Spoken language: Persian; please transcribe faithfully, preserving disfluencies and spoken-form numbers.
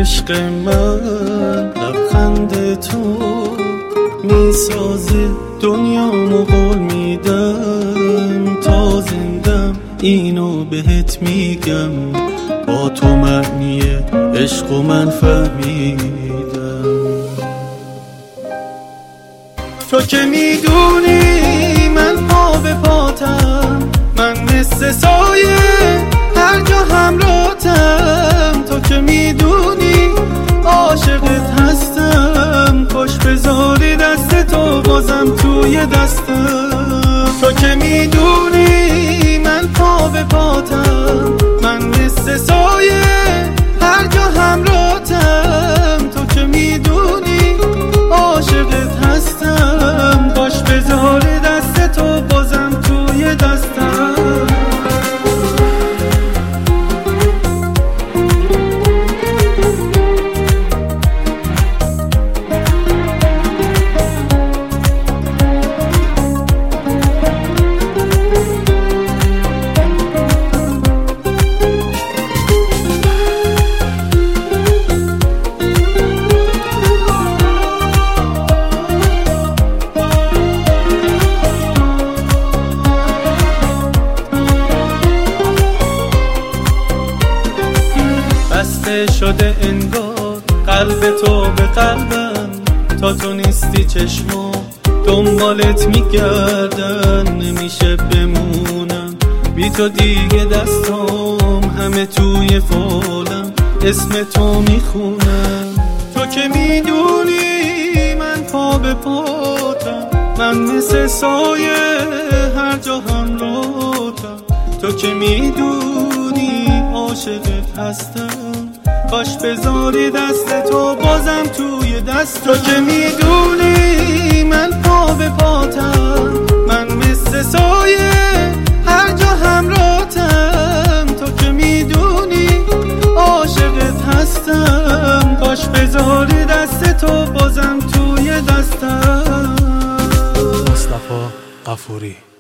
عشق من لبخند تو میسازه دنیامو قول میدم، تا زندم اینو بهت میگم، با تو معنی عشق و من فهمیدم. تو که میدونی من پا به پاتم، من مثل سایه هر جا همراهتم. تو که میدونی عاشقت هستم، کاش بذاری دست تو بازم توی دستم. تو که میدونی من پا به پاتم، من مثل سایه هر جا همراهتم. تو که میدونی عاشقت هستم، کاش بذاری دست تو بازم توی دستم. بسته شده انگار قلب تو به قلبم، تا تو نیستی چشمو دنبالت میگردن. نمیشه بمونم بی تو دیگه، دستام همه توی فالم اسم تو میخونم. تو که میدونی من پا به پاتم، من مثل سایه هر جا همراهتم. تو که میدونی عاشقت هستم، کاش بذاری دست تو بازم توی دست. تو که میدونی من پا به پاتم، من مثل سایه هر جا همراهتم. تو که میدونی عاشقت هستم، کاش بذاری دست تو بازم توی دستم. مصطفی غفوری.